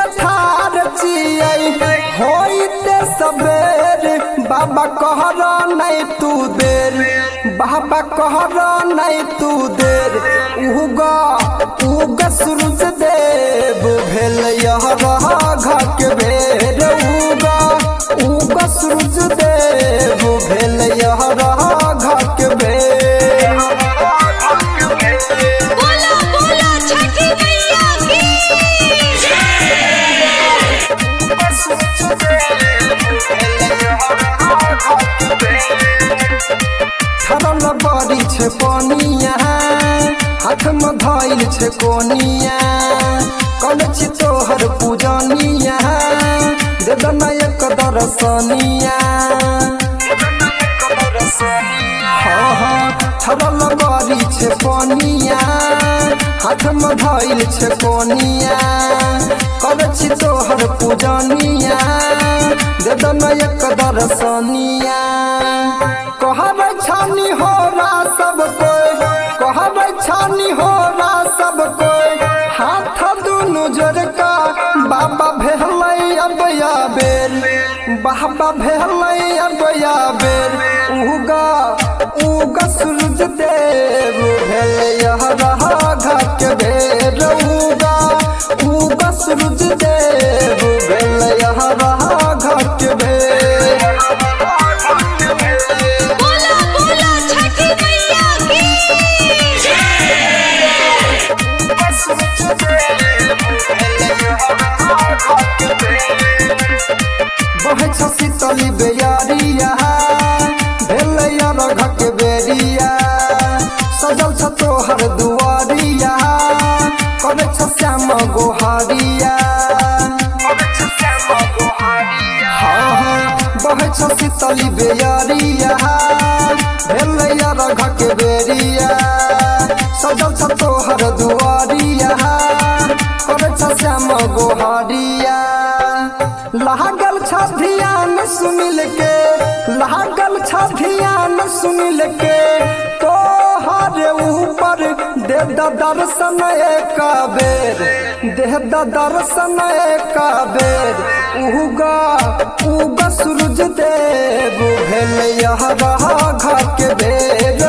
ठार चियै होइते सबेर बाबा कहरा नहीं तू देर बाबा कहरा नहीं तू देर उगा उगा सूरज देव भेल घाट बेर उगा उगा सूरज देव भेल घाट बेर बोला बोला छठी मैया की छरल बारी छे पानिया हाथ में धइल छे कोनिया कल छी तोहर पूजनिया दे दना एक दर्शनिया हाँ हाँ छरल बारी छे पानिया हाथ में धइल छे कोनिया कल छी तोहर पूजनिया दे दना एक दर्शनिया कहबै छानी हो रा सब कोई कहबै छानी हो रा सब कोई हाथ दुनु जोड़का बाबा भेलै अबया बेर बाबा भेलै अबया बेर उगा उगा सूरज देव भेलै घाट बेर उगा उगा सूरज देव भेलै घाट बेर बोला बोला छठी मैया की बहे शीतली बेयारिया भेलैया रघक बेरिया सजल छ तोहर दुआरिया करे छ श्याम गोहारिया हाँ हाँ बहे शीतली बेयारिया भेलैया रघक बेरिया सजल छ तोहर दुआरिया करे छ श्याम गोहारिया लागल छ ध्यान सुनिल के लागल छ ध्यान सुनिल के तोहर ऊपर दे दर्शन एक बेर दे दर्शन एक बेर उगा उगा सूरज देव भेल घाट बेर